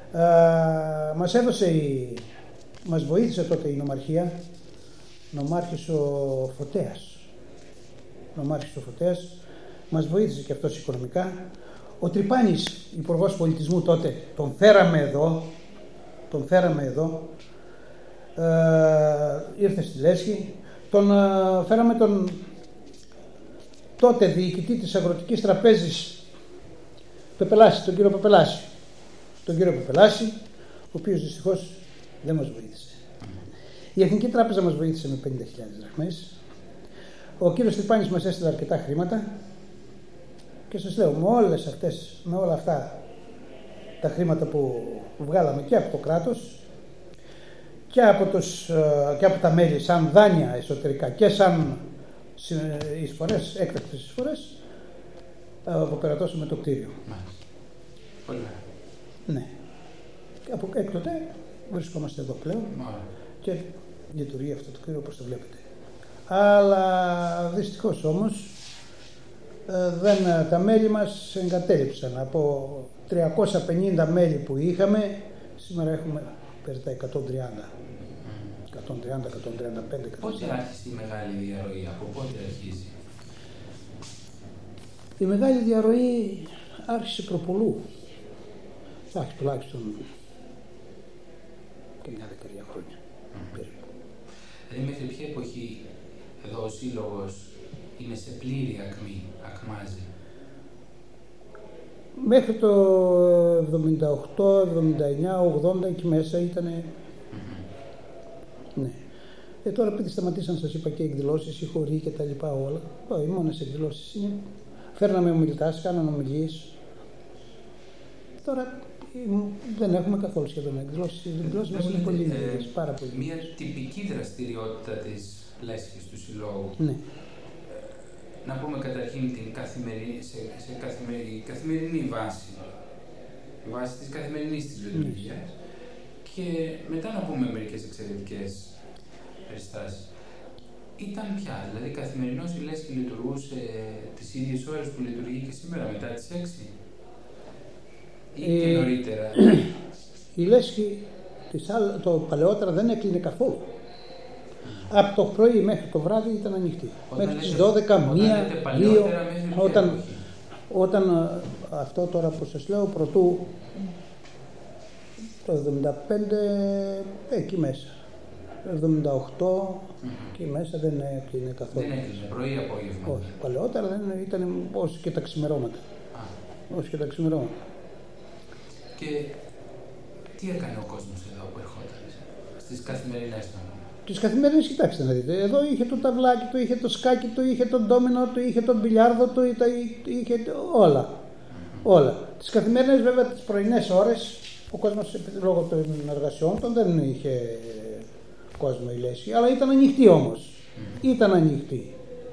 Μας βοήθησε τότε η νομαρχία, νομάρχης ο Φωτέας, μας βοήθησε και αυτός οικονομικά. Ο Τρυπάνης, υπουργός πολιτισμού τότε, τον φέραμε εδώ, ήρθε στη Λέσχη, φέραμε τον τότε διοικητή της Αγροτικής Τραπέζης, τον κύριο Πεπελάση, ο οποίος δυστυχώς δεν μας βοήθησε. Η Εθνική Τράπεζα μας βοήθησε με 50.000 δραχμές. Ο κύριος Τρυπάνης μας έστειλε αρκετά χρήματα και σας λέω, με όλα αυτά τα χρήματα που βγάλαμε και από το κράτος και από τα μέλη σαν δάνεια εσωτερικά και σαν εισφορές, έκτακτες εισφορές, αποπερατώσαμε το κτίριο. Πολύ. Ναι. Και από έκτοτε βρισκόμαστε εδώ πλέον και λειτουργεί αυτό το κτίριο όπως το βλέπετε. Αλλά δυστυχώς όμως τα μέλη μας εγκατέλειψαν. Από 350 μέλη που είχαμε, σήμερα έχουμε περί τα 130. 130-135. Πότε άρχισε η μεγάλη διαρροή, από πότε αρχίζει? Η μεγάλη διαρροή άρχισε προπολού. Άρχισε τουλάχιστον και μια δεκαετία χρόνια. Δηλαδή μέχρι ποια εποχή εδώ ο Σύλλογος είναι σε πλήρη ακμή, ακμάζει? Μέχρι το 78, 79, 80 εκεί μέσα ήτανε. Ναι. Τώρα επειδή σταματήσαν, σας είπα, και εκδηλώσεις, οι χοροί και τα λοιπά όλα, οι μόνες εκδηλώσεις είναι. Φέρναμε ομιλητάς, κάναμε ομιλίες. Τώρα δεν έχουμε καθόλου σχεδόν εκδηλώσεις. Οι εκδηλώσεις μας είναι πολύ λίγες, πάρα πολύ. Μια τυπική δραστηριότητα της Λέσχης του Συλλόγου. Ναι. Να πούμε καταρχήν την καθημερινή βάση. Η βάση της καθημερινής της λειτουργίας. Και μετά να πούμε μερικές εξαιρετικές περιστάσεις. Ήταν πια, δηλαδή καθημερινώς η Λέσχη λειτουργούσε τις ίδιες ώρες που λειτουργεί και σήμερα, μετά τις 6 ή και νωρίτερα? Η Λέσχη το παλαιότερα δεν έκλεινε καθόλου. Από το πρωί μέχρι το βράδυ ήταν ανοιχτή. Μέχρι τις 12, 1, 2, όταν αυτό τώρα που σας λέω, πρωτού το 75, εκεί μέσα. Το 78, εκεί μέσα δεν έκλεινε καθόλου. Δεν έκλεινε, πρωί, απόγευμα. Όχι, παλαιότερα δεν ήταν όσο και τα ξημερώματα. Και τι έκανε ο κόσμος εδώ που ερχόταν, στις καθημερινές του? Τις καθημερινές, κοιτάξτε να δείτε. Εδώ είχε το ταυλάκι του, είχε το σκάκι του, είχε τον ντόμινο του, είχε τον μπιλιάρδο του, είχε όλα. Όλα. Τις καθημερινές, βέβαια, τις πρωινές ώρες, ο κόσμος λόγω των εργασιών των δεν είχε κόσμο η Λέσχη, αλλά ήταν ανοιχτή όμως. Ήταν ανοιχτή.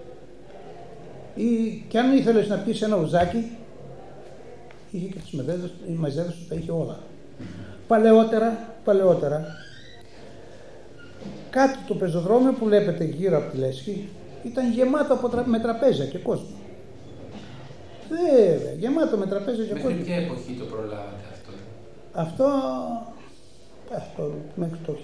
Και αν ήθελες να πεις ένα ουζάκι, είχε και τις μεζέδες του, τα είχε όλα. Παλαιότερα, κάτω το πεζοδρόμιο που βλέπετε γύρω από τη Λέσχη ήταν γεμάτο με τραπέζια και κόσμο. Βέβαια, γεμάτο με τραπέζια και κόσμο. Μέχρι ποια εποχή το προλάβατε αυτό? Αυτό μέχρι το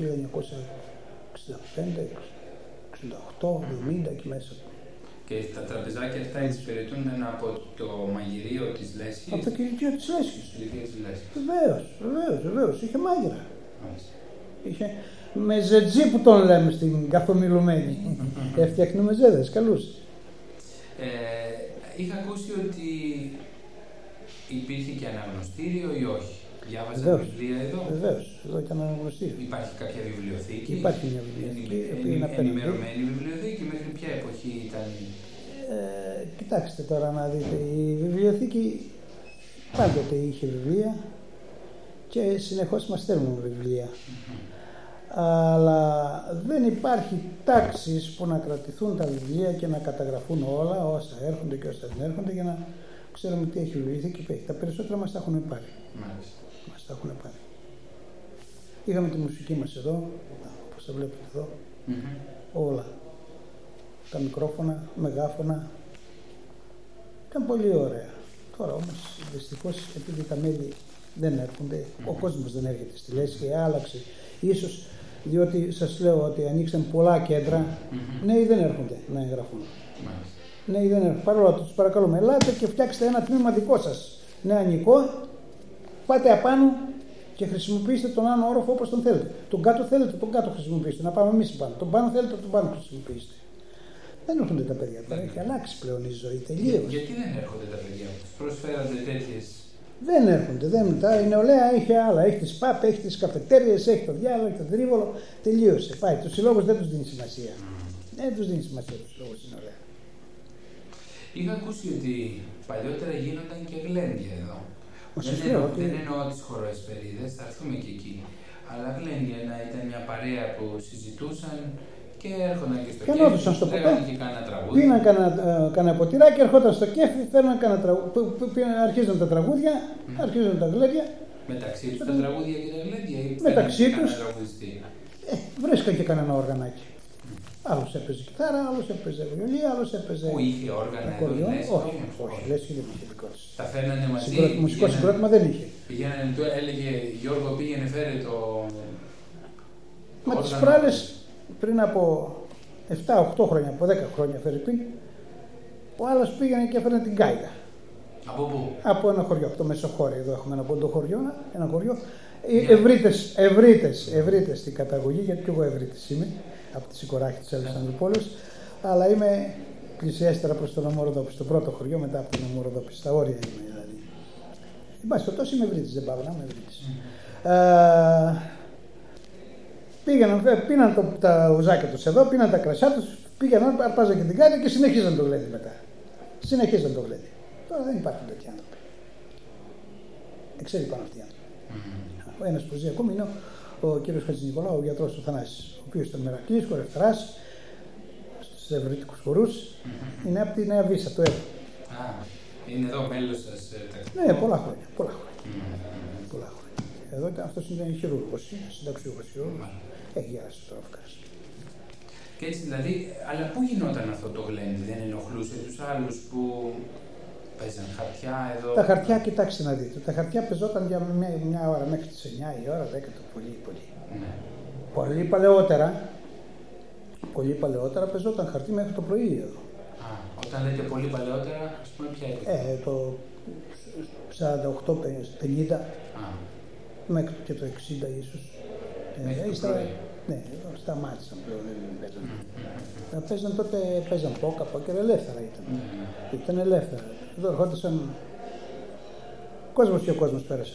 1965, 68, 70 εκεί μέσα. Και τα τραπεζάκια αυτά εξυπηρετούνταν από το μαγειρίο της Λέσχης? Από το κηλικείο της Λέσχης. Βεβαίως. Είχε μάγειρα. Είχε μεζετζή που τον λέμε στην καθομιλουμένη. Έφτιαχνε μεζέδες, καλούς. Είχα ακούσει ότι υπήρχε και αναγνωστήριο ή όχι? Διάβαζα βιβλία εδώ? Βεβαίως, εδώ ήταν αναγνωστήριο. Υπάρχει κάποια βιβλιοθήκη? Υπάρχει μια βιβλιοθήκη. Ενημερωμένη βιβλιοθήκη, μέχρι ποια εποχή ήταν? Κοιτάξτε τώρα να δείτε, η βιβλιοθήκη πάντοτε είχε βιβλία και συνεχώς μας στέλνουν βιβλία. Αλλά δεν υπάρχει τάξεις που να κρατηθούν τα βιβλία και να καταγραφούν όλα όσα έρχονται και όσα δεν έρχονται για να ξέρουμε τι έχει βιβλιοθήκη και τα περισσότερα μας τα έχουν πάρει. Είχαμε τη μουσική μας εδώ, όπως τα βλέπετε εδώ, όλα. Τα μικρόφωνα, μεγάφωνα. Ήταν πολύ ωραία. Τώρα όμως, δυστυχώς, επειδή τα μέλη Δεν έρχονται. Ο κόσμος δεν έρχεται στη Λέσχη, άλλαξε. Ίσως διότι σας λέω ότι ανοίξαν πολλά κέντρα, νέοι δεν έρχονται να εγγραφούν. Νέοι δεν έρχονται. Παρ' όλα αυτά, τους παρακαλούμε, ελάτε και φτιάξτε ένα τμήμα δικό σας. Νεανικό, πάτε απάνω και χρησιμοποιήστε τον άνω όροφο όπως τον θέλετε. Τον κάτω θέλετε, τον κάτω χρησιμοποιήστε. Να πάμε εμείς πάνω. Τον πάνω θέλετε, τον πάνω χρησιμοποιήστε. Δεν έρχονται τα παιδιά τώρα. Έχει αλλάξει πλέον η ζωή τελείως. Γιατί δεν έρχονται τα παιδιά που τους προσφέρονται τέτοιες? Δεν έρχονται. Η νεολαία έχει άλλα. Έχει τις ΠΑΠ, έχει τις καφετέριες, έχει το διάλογο, έχει το τρίβολο. Τελείωσε. Πάει. Τους συλλόγους δεν τους δίνει σημασία. Δεν τους δίνει σημασία τους συλλόγους η νεολαία. Είχα ακούσει ότι παλιότερα γίνονταν και γλέντια εδώ. Δεν εννοώ τις χωροεσπερίδες, θα έρθουμε και εκεί. Αλλά γλέντια να ήταν μια παρέα που συζητούσαν και έρχονταν και στο κέφι, λέγανε και κάνα τραγούδι. Πίναν κάνα ποτηράκι, ερχόταν στο κέφι, φέρναν κάνα τραγούδι, αρχίζαν τα τραγούδια, αρχίζαν τα γλέντια. Μεταξύ τους τα τραγούδια και τα γλέντια ή μεταξύ τους τραγουδιστή? βρίσκαν και κανένα όργανάκι. Άλλος έπαιζε κιθάρα, άλλος έπαιζε βιολί, άλλος έπαιζε. Πού είχε όργανα εδώ, όχι, Λέσχη δεν είχε δικό της. Τα φέρνανε μαζί. Μουσικό συγκρότημα δεν είχε. Πηγαίνανε, έλεγε Γιώργο, πήγαινε φέρε το. Μα τις προάλλες πριν από 7-8 χρόνια, από 10 χρόνια φερειπίν, ο άλλος πήγαινε και έφερε την γκάιδα. Από πού? Από ένα χωριό, από το Μεσοχώρι. Εδώ έχουμε ένα πόντο χωριό, ένα χωριό. Ευρύτες στην καταγωγή, γιατί και εγώ ευρύτης είμαι, από τη Σικοράχη της Αλεξανδρούπολης, αλλά είμαι πλησιέστερα προς τον Αμοροδόπη, στο πρώτο χωριό, μετά από τον Αμοροδόπη, στα όρια είμαι δηλαδή. Εν πάση περιπτώσει είμαι ευρύτης, δεν πάω να είμαι ευρύτης. Πίναν τα ουζάκια τους εδώ, πίναν τα κρασιά τους, πήγαιναν, αρπάζαν και την κάρτα και συνεχίζαν το γλέντι μετά. Συνεχίζαν το γλέντι. Τώρα δεν υπάρχουν τέτοιοι άνθρωποι. Ξέρει πάνω αυτοί οι άνθρωποι. Ο ένας που ζει ακόμη είναι ο κύριος Χατζηνικολάου, ο γιατρός του Θανάσης, ο οποίος ήταν μερακλής, χορευταράς, στους ευρυτικούς χορούς, είναι από τη Νέα Βύσσα, το Εύρο. Είναι εδώ μέλος σας? Ναι, πολλά χρόνια. Εδώ αυτός είναι χειρούργος, συνταξιούχος χειρούργος. Έχει γεράσει τώρα φκάς. Και έτσι δηλαδή, αλλά πού γινόταν αυτό το γλέντι, δεν ενοχλούσε τους άλλους που παίζαν χαρτιά εδώ? Τα χαρτιά, κοιτάξτε να δείτε, τα χαρτιά παίζονταν για μια ώρα μέχρι τις 9 η ώρα, 10 το πολύ. Ναι. Πολύ παλαιότερα παίζονταν χαρτί μέχρι το πρωί εδώ. Όταν λέτε πολύ παλαιότερα, ας πούμε ποια είναι? Το 48-50 μέχρι και το 60 ίσως. Ναι, σταμάτησαν πλέον, δεν παίζαν. Παίζαν τότε, πόκερ, ελεύθερα ήταν. Ήταν ελεύθερα. Εδώ ερχόντουσαν κόσμος και ο κόσμος πέρασε.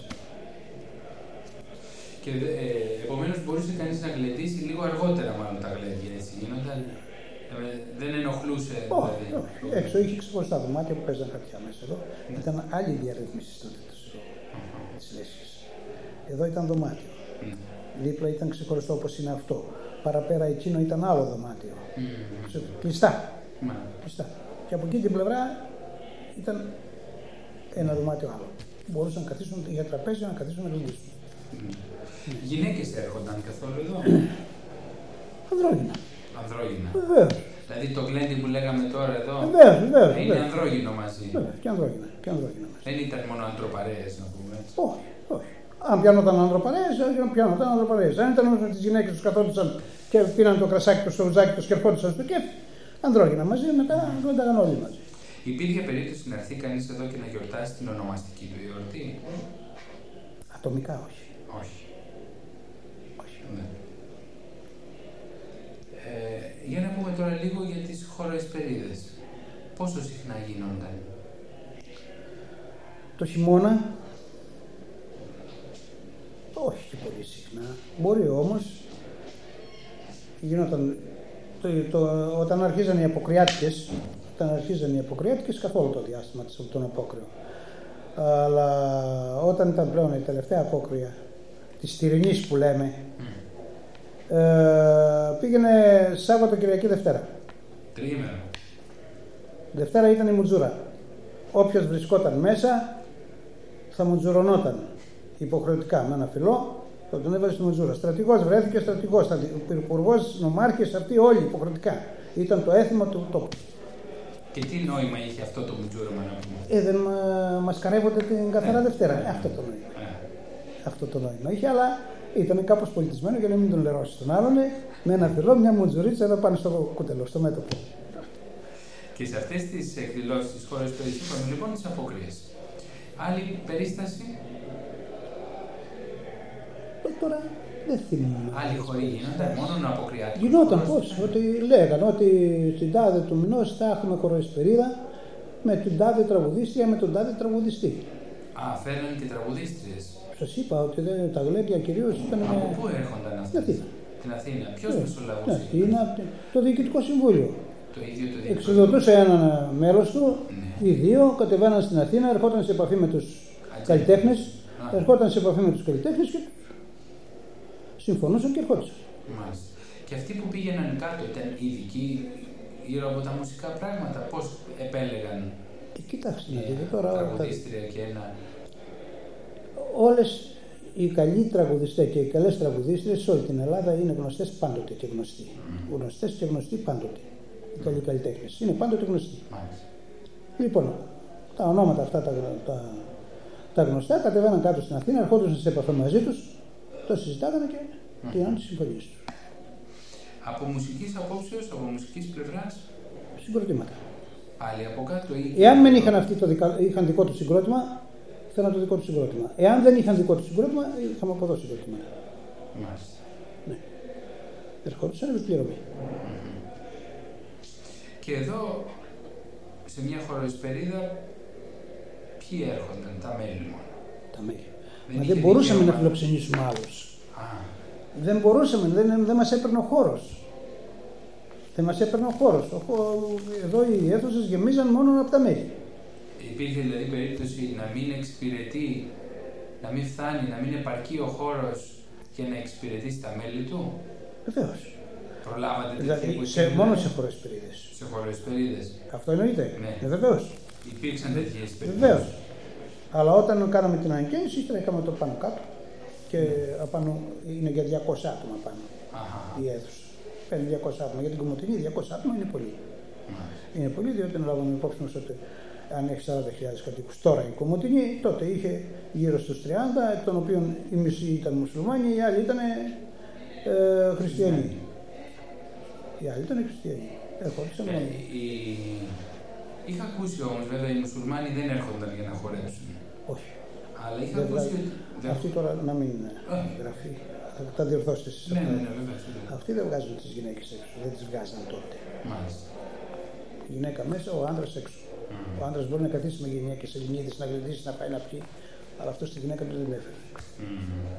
Και επομένως μπορούσε κανείς να γλεντήσει λίγο αργότερα μάλλον τα γλέντια, έτσι γίνονταν? Δεν ενοχλούσε? Όχι. Έξω είχε ξεχωριστά δωμάτια που παίζαν χαρτιά μέσα εδώ. Ήταν άλλη διαρρύθμιση τότε της Λέσχης. Εδώ ήταν δωμάτιο. Δίπλα ήταν ξεχωριστό όπως είναι αυτό. Παραπέρα εκείνο ήταν άλλο δωμάτιο. Κλειστά. Και από εκεί την πλευρά ήταν ένα δωμάτιο άλλο. Μπορούσαν να καθίσουν για τραπέζια, να καθίσουν να γλεντήσουν. Γυναίκες έρχονταν καθόλου εδώ? Ανδρόγυνα. Βεβαίως. Δηλαδή το γλέντι που λέγαμε τώρα εδώ είναι ανδρόγυνο μαζί? Βεβαίως, και ανδρόγυνα. Δεν ήταν μόνο ανδροπαρέες, να πούμε έτσι? Όχι. Αν πιάνονταν ανδροπαρέες, αν ήταν με τις γυναίκες τους καθόντουσαν και πήραν το κρασάκι τους, το ουζάκι τους και ερχόντουσαν στο κέφι, ανδρόγυνα μαζί, μετά γλένταγαν όλοι μαζί. Υπήρχε περίπτωση να έρθει κανείς εδώ και να γιορτάσει την ονομαστική του γιορτή? Ατομικά όχι. Ναι. Για να πούμε τώρα λίγο για τις χωροεσπερίδες. Πόσο συχνά γίνονταν? Το χειμώνα, όχι και πολύ συχνά. Μπορεί όμως, γινόταν, όταν αρχίζαν οι αποκριάτικες, καθόλου το διάστημα της από τον απόκριο. Αλλά όταν ήταν πλέον η τελευταία απόκρια της Στυρινής που λέμε, πήγαινε Σάββατο, Κυριακή, Δευτέρα. Τριήμερο. Δευτέρα ήταν η μουτζούρα. Όποιος βρισκόταν μέσα θα μουτζουρωνόταν υποχρεωτικά με ένα φυλλό, θα τον έβαλε στη μουτζούρα. Στρατηγός βρέθηκε, στρατηγός, υπουργός, νομάρχες, αυτοί όλοι υποχρεωτικά. Ήταν το έθιμο του τόπου. Και τι νόημα είχε αυτό το μουτζούρωμα, να πούμε? Δεν μασκαρεύονται την καθαρά Δευτέρα. Αυτό το νόημα. αυτό το νόημα είχε, αλλά ήταν κάπως πολιτισμένο για να μην τον λερώσει τον άλλον, με ένα θελό, μια μουτζουρίτσα εδώ πάνω στο κουτελό, στο μέτωπο. Και σε αυτές τις εκδηλώσεις της χώρας του είπαμε λοιπόν τις απόκριες. Άλλη περίσταση. Τώρα δεν θυμάμαι. Άλλοι χωρί γίνονταν, μόνο αποκριάτικο. Γινόταν πώς, ότι λέγανε ότι στην τάδε του μηνός θα έχουμε χωροεσπερίδα με την τάδε τραγουδίστρια, με τον τάδε τραγουδιστή. Α, φέρνουν και τραγουδίστριες. Σας είπα ότι τα γλέντια κυρίως ήταν. Από πού έρχονταν αυτοί? Την Αθήνα. Ποιος μεσολαβούσε? Στην Αθήνα, το Διοικητικό Συμβούλιο. Το ίδιο το Διοικητικό. Εξοδοτούσε ένα μέλος του, οι δύο κατεβαίναν στην Αθήνα, ερχόταν σε επαφή με τους καλλιτέχνες, και συμφωνούσαν και ερχόντουσαν. Μάλιστα. Και αυτοί που πήγαιναν κάτω ήταν ειδικοί γύρω από τα μουσικά πράγματα, πώς επέλεγαν? Κοιτάξτε, τώρα τραγουδίστρια και ένα. Όλες οι καλοί τραγουδιστές και οι καλές τραγουδίστριες σε όλη την Ελλάδα είναι γνωστές πάντοτε και γνωστοί. Γνωστές και γνωστοί πάντοτε. Οι καλοί καλλιτέχνες είναι πάντοτε γνωστοί. Λοιπόν, τα ονόματα αυτά τα γνωστά κατεβαίναν κάτω στην Αθήνα, ερχόντουσαν σε επαφή μαζί τους, το συζητάγανε και τηράνε τις συμφωνίες τους. Από μουσικής απόψεως, από μουσικής πλευράς. Συγκροτήματα. Πάλι από κάτω ή. Εάν δεν είχαν αυτοί είχαν δικό του συγκρότημα, θέλαν το δικό του συγκρότημα. Εάν δεν είχαν δικό του συγκρότημα, είχαμε από εδώ συγκρότημα. Μάλιστα. Ναι. Ερχόντουσαν επιπληρωμή. Και εδώ, σε μια χωροεσπερίδα, ποιοι έρχονταν? Τα μέλη μόνο. Τα μέλη. Μα δεν μπορούσαμε να φιλοξενήσουμε άλλους. Δεν μπορούσαμε, δεν μας έπαιρνε ο χώρος. Εδώ οι αίθουσες γεμίζαν μόνο από τα μέλη. Υπήρχε δηλαδή περίπτωση να μην εξυπηρετεί, να μην φτάνει, να μην επαρκεί ο χώρος και να εξυπηρετήσει τα μέλη του? Βεβαίως. Προλάβατε δηλαδή, μόνο σε χωροεσπερίδες. Σε χωροεσπερίδες. Αυτό εννοείται. Ναι. Βεβαίως. Υπήρξαν τέτοιες περιπτώσεις. Βεβαίως. Αλλά όταν κάναμε την ανακαίνιση, ύστερα είχαμε το πάνω κάτω. Και απάνω είναι για 200 άτομα πάνω. Η αίθουσα. Παίρνει 200 άτομα. Για την Κομοτηνή 200 άτομα είναι πολύ. Είναι πολύ, διότι να λάβουμε υπόψη μας ότι αν έχει 40.000 κατοίκους τώρα η Κομοτηνή, τότε είχε γύρω στους 30, εκ των οποίων οι μισοί ήταν μουσουλμάνοι, οι άλλοι ήταν χριστιανοί. Οι άλλοι ήταν χριστιανοί. Είχα ακούσει όμως, βέβαια, οι μουσουλμάνοι δεν έρχονταν για να χορέψουν. Όχι. Αλλά είχα ακούσει. Αυτή τώρα να μην γραφεί. Θα τα διορθώσετε εσείς. Ναι, βέβαια. Αυτοί δεν βγάζουν τις γυναίκες έξω. Δεν τις βγάζαν τότε. Μάλιστα. Η γυναίκα μέσα, ο άντρας έξω. Ο άντρας μπορεί να καθίσει με γυναίκες Ελληνίδες, να γλεντήσει, να πάει να πιει, αλλά αυτό στη γυναίκα του δεν έφερε.